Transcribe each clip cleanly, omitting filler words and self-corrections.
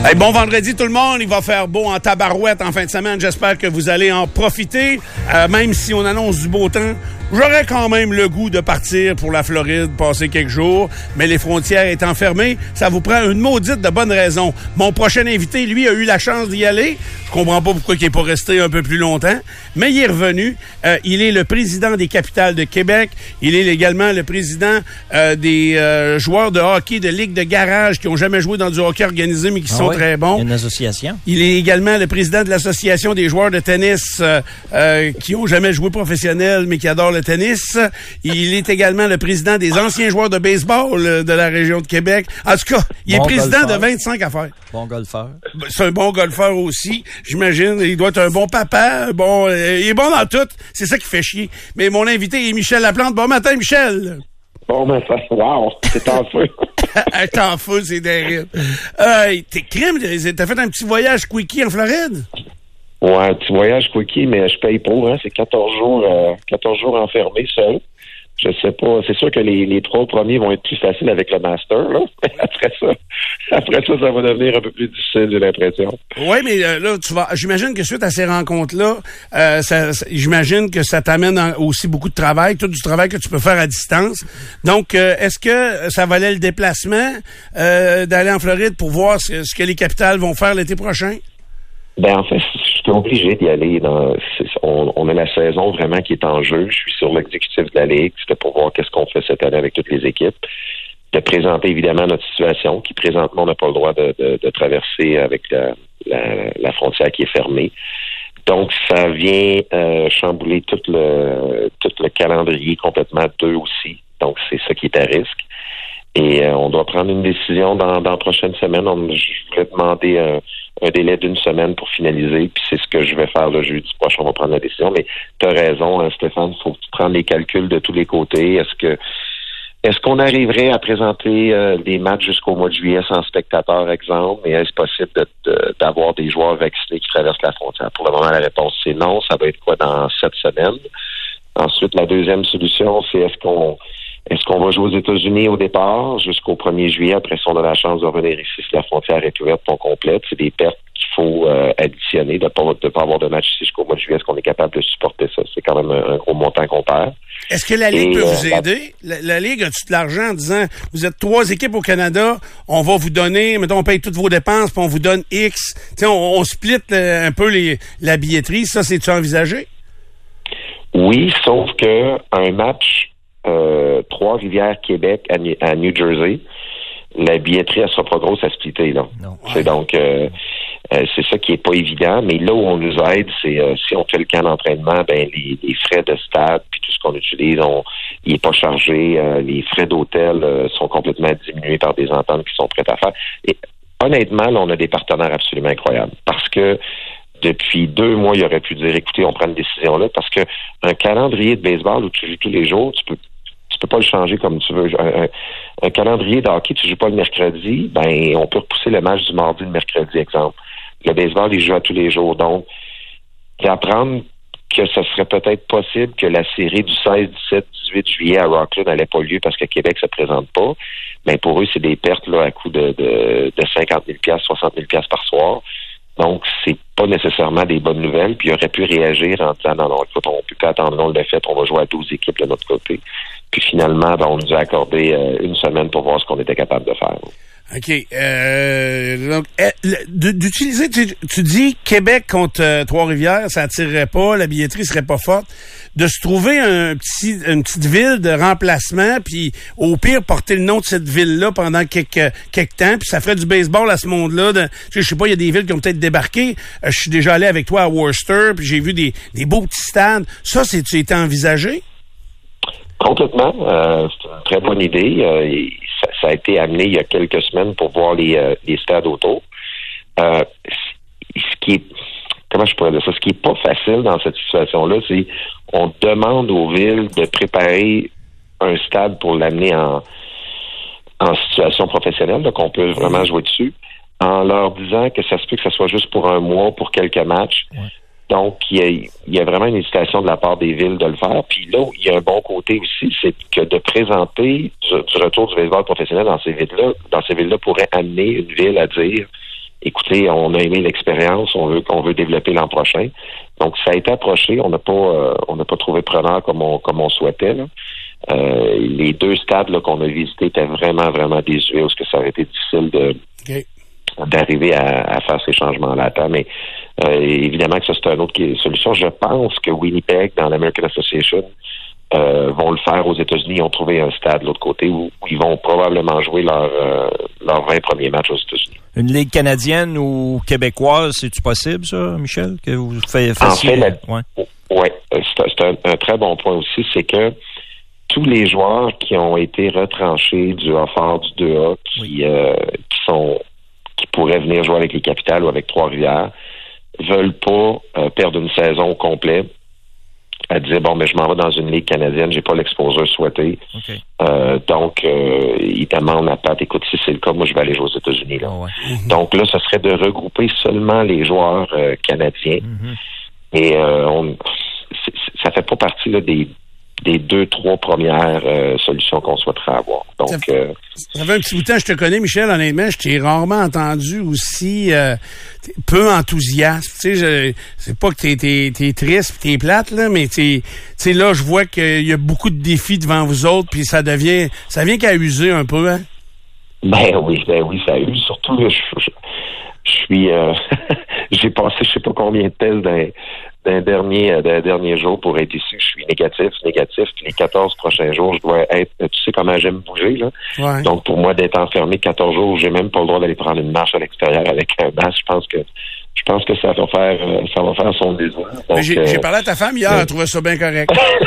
Hey, bon vendredi tout le monde, il va faire beau en tabarouette en fin de semaine, j'espère que vous allez en profiter, même si on annonce du beau temps. J'aurais quand même le goût de partir pour la Floride, passer quelques jours, mais les frontières étant fermées, ça vous prend une maudite de bonne raison. Mon prochain invité, lui, a eu la chance d'y aller. Je comprends pas pourquoi il n'est pas resté un peu plus longtemps, mais il est revenu. Il est le président des Capitales de Québec. Il est également le président des joueurs de hockey de Ligue de garage qui ont jamais joué dans du hockey organisé, mais qui sont très bons. Une association. Il est également le président de l'association des joueurs de tennis qui ont jamais joué professionnel, mais qui adorent le tennis. Il est également le président des anciens joueurs de baseball de la région de Québec. En tout cas, il est président golfeur. De 25 affaires. Bon golfeur. C'est un bon golfeur aussi, j'imagine. Il doit être un bon papa. Il est bon dans tout. C'est ça qui fait chier. Mais mon invité est Michel Laplante. Bon matin, Michel. Bon matin. Wow, c'est en feu. T'es en feu, c'est terrible. T'es crème. T'as fait un petit voyage quickie en Floride? Ouais, un petit voyage quickie, mais je paye pour, hein. C'est 14 jours enfermés seul. Je sais pas. C'est sûr que les 3 premiers vont être plus faciles avec le master, là. Après ça, ça va devenir un peu plus difficile, j'ai l'impression. Oui, mais là, j'imagine que suite à ces rencontres-là, j'imagine que ça t'amène aussi beaucoup de travail, tout du travail que tu peux faire à distance. Donc, est-ce que ça valait le déplacement d'aller en Floride pour voir ce que les Capitales vont faire l'été prochain? Ben en fait, je suis obligé d'y aller. On a la saison vraiment qui est en jeu. Je suis sur l'exécutif de la Ligue. C'était pour voir qu'est-ce qu'on fait cette année avec toutes les équipes. De présenter évidemment notre situation, qui présentement on n'a pas le droit de traverser avec la frontière qui est fermée. Donc ça vient chambouler tout le calendrier complètement d'eux aussi. Donc c'est ça qui est à risque. Et on doit prendre une décision dans la prochaine semaine. Je voulais demander un délai d'1 semaine pour finaliser, puis c'est ce que je vais faire le jeudi prochain. On va prendre la décision. Mais tu as raison, hein, Stéphane, il faut prendre les calculs de tous les côtés. Est-ce qu'on arriverait à présenter des matchs jusqu'au mois de juillet sans spectateurs, exemple, et est-ce possible d'avoir des joueurs vaccinés qui traversent la frontière? Pour le moment, la réponse, c'est non. Ça va être quoi dans 7 semaines? Ensuite, la deuxième solution, c'est est-ce qu'on va jouer aux États-Unis au départ jusqu'au 1er juillet? Après ça, on a la chance de revenir ici si la frontière est ouverte pour complète. C'est des pertes qu'il faut additionner, de ne pas avoir de match ici jusqu'au mois de juillet. Est-ce qu'on est capable de supporter ça? C'est quand même un gros montant qu'on perd. Est-ce que la Ligue peut vous aider? La Ligue a-tu de l'argent en disant, vous êtes 3 équipes au Canada, on va vous donner, mettons, on paye toutes vos dépenses, puis on vous donne X. T'sais, on split un peu la billetterie. Ça, c'est-tu envisagé? Oui, sauf que un match Trois-Rivières, Québec à New Jersey, la billetterie, elle sera pas grosse à splitter, là. Non. C'est donc, c'est ça qui est pas évident, mais là où on nous aide, c'est si on fait le camp d'entraînement, ben les frais de stade puis tout ce qu'on utilise, il est pas chargé, les frais d'hôtel sont complètement diminués par des ententes qui sont prêtes à faire. Et honnêtement, là, on a des partenaires absolument incroyables, parce que depuis 2 mois, il aurait pu dire, écoutez, on prend une décision là, parce que un calendrier de baseball où tu joues tous les jours, tu peux pas le changer comme tu veux. Un calendrier de hockey, tu joues pas le mercredi, ben on peut repousser le match du mardi le mercredi, exemple. Le baseball, il joue à tous les jours. Donc, d'apprendre que ce serait peut-être possible que la série du 16, 17, 18 juillet à Rockland n'allait pas lieu parce que Québec se présente pas, ben pour eux, c'est des pertes là à coût de 50 000 $, 60 000 $ par soir. Donc, c'est pas nécessairement des bonnes nouvelles. Puis, il aurait pu réagir en disant, non, écoute, on peut pas attendre, on l'a fait, on va jouer à 12 équipes de notre côté. Puis, finalement, ben, on nous a accordé 1 semaine pour voir ce qu'on était capable de faire. OK. Donc, d'utiliser, tu dis Québec contre Trois-Rivières, ça attirerait pas, la billetterie serait pas forte. De se trouver une petite ville de remplacement, puis au pire, porter le nom de cette ville-là pendant quelques temps, puis ça ferait du baseball à ce monde-là. Je sais pas, il y a des villes qui ont peut-être débarqué. Je suis déjà allé avec toi à Worcester, puis j'ai vu des beaux petits stades. Ça, c'est-tu été envisagé? Complètement. C'est une très bonne idée. Ça a été amené il y a quelques semaines pour voir les stades autour. Ce qui est, comment je pourrais dire ça? Ce qui est pas facile dans cette situation-là, c'est on demande aux villes de préparer un stade pour l'amener en situation professionnelle, donc on peut vraiment jouer dessus, en leur disant que ça se peut que ce soit juste pour 1 mois, pour quelques matchs. Ouais. Donc, il y a vraiment une hésitation de la part des villes de le faire. Puis là, il y a un bon côté aussi, c'est que de présenter du retour du baseball professionnel dans ces villes-là pourrait amener une ville à dire écoutez, on a aimé l'expérience, on veut développer l'an prochain. Donc, ça a été approché. On n'a pas trouvé preneur comme on souhaitait, là. Les 2 stades là, qu'on a visités étaient vraiment, vraiment désuets, parce que ça aurait été difficile d'arriver à faire ces changements-là à temps. Mais évidemment que ça, c'est une autre solution. Je pense que Winnipeg, dans l'American Association, vont le faire aux États-Unis. Ils ont trouvé un stade de l'autre côté où ils vont probablement jouer leurs 20 premiers matchs aux États-Unis. Une ligue canadienne ou québécoise, c'est-tu possible, ça, Michel, que vous fassiez? Oui, c'est un très bon point aussi, c'est que tous les joueurs qui ont été retranchés du A-Fort, du 2A, qui pourraient venir jouer avec les Capitales ou avec Trois-Rivières, veulent pas perdre une saison au complet à dire, je m'en vais dans une ligue canadienne, j'ai pas l'exposure souhaité. Okay. Donc, ils demandent à Pat, écoute, si c'est le cas, moi, je vais aller jouer aux États-Unis. Là. Oh ouais. Mm-hmm. Donc là, ce serait de regrouper seulement les joueurs canadiens. Mm-hmm. Et ça fait pas partie là, des 2-3 premières solutions qu'on souhaiterait avoir. Donc, ça fait un petit bout de temps que je te connais, Michel, honnêtement, je t'ai rarement entendu aussi peu enthousiaste. Tu sais, c'est pas que t'es triste pis t'es plate, là, mais tu sais, là, je vois qu'il y a beaucoup de défis devant vous autres, puis ça vient qu'à user un peu, hein? Ben oui, ça use. Surtout, je suis, j'ai passé je sais pas combien de tests d'un dernier jour pour être ici. Je suis négatif. Puis les 14 prochains jours, je dois être... Tu sais comment j'aime bouger, là? Ouais. Donc, pour moi, d'être enfermé 14 jours, j'ai même pas le droit d'aller prendre une marche à l'extérieur avec un masque. Je pense que ça va faire son désir. Donc, j'ai parlé à ta femme hier, elle trouvait ça bien correct.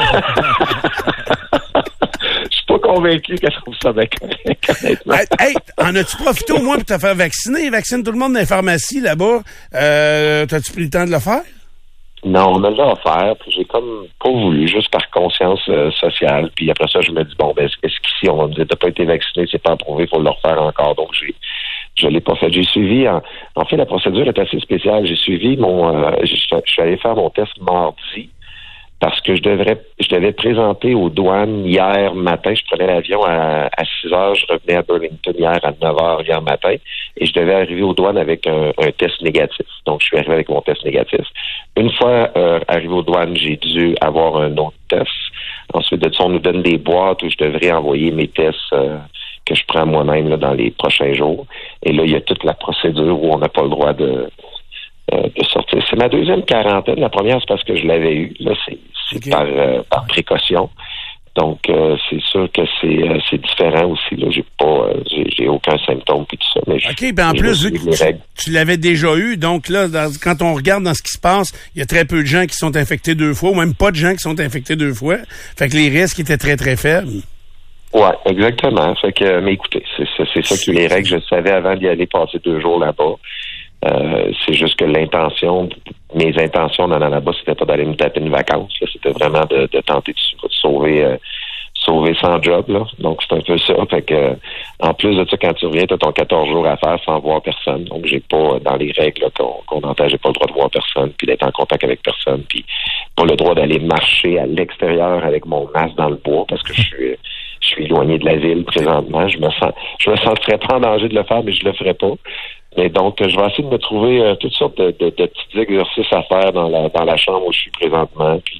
Je suis pas convaincu qu'elle trouve ça bien correct. Hey, en as-tu profité au moins pour te faire vacciner? Vaccine tout le monde dans les pharmacies, là-bas. T'as-tu pris le temps de le faire? Non, on me l'a offert, puis j'ai comme pas voulu, juste par conscience sociale. Puis après ça, je me dis, est-ce qu'ici, on va me dire, t'as pas été vacciné, c'est pas approuvé, il faut le refaire encore. Donc, je l'ai pas fait. J'ai suivi, en fait, la procédure est assez spéciale. J'ai suivi je suis allé faire mon test mardi, parce que je devais présenter aux douanes hier matin. Je prenais l'avion à 6 heures. Je revenais à Burlington hier à 9 heures hier matin. Et je devais arriver aux douanes avec un test négatif. Donc, je suis arrivé avec mon test négatif. Une fois arrivé aux douanes, j'ai dû avoir un autre test. Ensuite de ça, on nous donne des boîtes où je devrais envoyer mes tests que je prends moi-même là, dans les prochains jours. Et là, il y a toute la procédure où on n'a pas le droit de sortir. C'est ma deuxième quarantaine. La première, c'est parce que je l'avais eu. Là, c'est okay. par précaution. Donc, c'est sûr que c'est différent aussi. Là, j'ai aucun symptôme puis tout ça. Mais OK, ben en plus, vu que tu l'avais déjà eu, donc là, quand on regarde dans ce qui se passe, il y a très peu de gens qui sont infectés 2 fois, ou même pas de gens qui sont infectés 2 fois. Fait que les risques étaient très, très faibles. Ouais, exactement. Fait que, mais écoutez, c'est ça qui est les règles. Je le savais avant d'y aller passer 2 jours là-bas. C'est juste que mes intentions dans là-bas, c'était pas d'aller me taper une vacance. Là, c'était vraiment de tenter de sauver sans job. Là. Donc, c'est un peu ça. Fait que, en plus de ça, quand tu reviens, tu as ton 14 jours à faire sans voir personne. Donc, j'ai pas, dans les règles là, qu'on entend, j'ai pas le droit de voir personne, puis d'être en contact avec personne, puis pas le droit d'aller marcher à l'extérieur avec mon masque dans le bois, parce que je suis éloigné de la ville présentement. Je me sentirais pas en danger de le faire, mais je le ferais pas. Et donc, je vais essayer de me trouver toutes sortes de petits exercices à faire dans la chambre où je suis présentement. Puis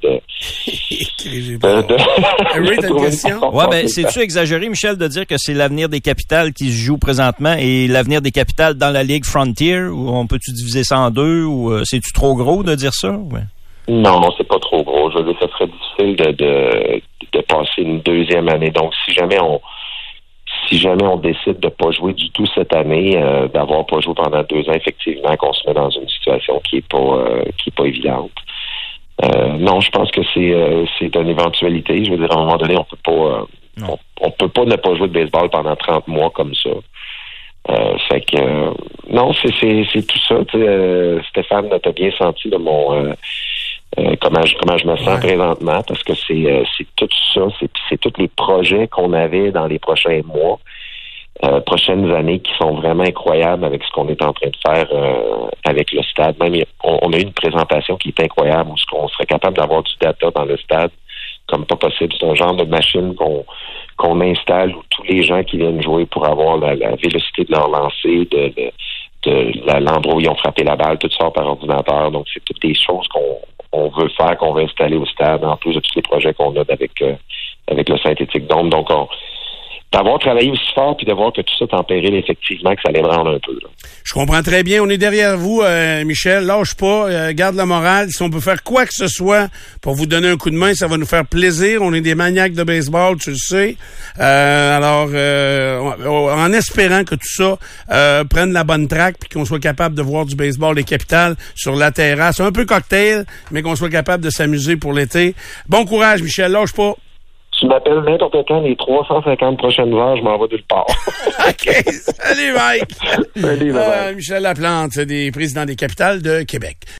Ouais, ben, c'est-tu exagéré, Michel, de dire que c'est l'avenir des Capitales qui se joue présentement et l'avenir des Capitales dans la Ligue Frontier? Ou on peut-tu diviser ça en deux? Ou c'est-tu trop gros de dire ça? Ouais. Non, c'est pas trop gros. Je veux dire, ça serait difficile de passer une deuxième année. Donc, si jamais on décide de pas jouer du tout cette année, d'avoir pas joué pendant 2 ans, effectivement, qu'on se met dans une situation qui est pas évidente. Non, je pense que c'est une éventualité. Je veux dire, à un moment donné, on peut pas ne pas jouer de baseball pendant 30 mois comme ça. Fait que non, c'est tout ça. Stéphane, t'as bien senti de mon comment je me sens présentement, parce que c'est tout ça, c'est tous les projets qu'on avait dans les prochains mois, prochaines années, qui sont vraiment incroyables avec ce qu'on est en train de faire avec le stade. Même on a eu une présentation qui est incroyable, où on serait capable d'avoir du data dans le stade comme pas possible. C'est un genre de machine qu'on installe où tous les gens qui viennent jouer pour avoir la vélocité de leur lancer, l'endroit où ils ont frappé la balle, tout sort par ordinateur. Donc, c'est toutes des choses qu'on veut faire, qu'on veut installer au stade, en plus de tous les projets qu'on a avec le synthétique Dome. Donc, d'avoir travaillé aussi fort puis de voir que tout ça est en péril, effectivement, que ça l'ébranle un peu. Là. Je comprends très bien. On est derrière vous, Michel. Lâche pas, garde la morale. Si on peut faire quoi que ce soit pour vous donner un coup de main, ça va nous faire plaisir. On est des maniaques de baseball, tu le sais. Alors, en espérant que tout ça prenne la bonne track puis qu'on soit capable de voir du baseball des Capitales sur la terrasse. Un peu cocktail, mais qu'on soit capable de s'amuser pour l'été. Bon courage, Michel. Lâche pas. Tu m'appelles n'importe quand, les 350 prochaines heures, je m'en vais nulle part. OK. Salut, Mike. Salut, Michel Laplante, président des Capitales de Québec.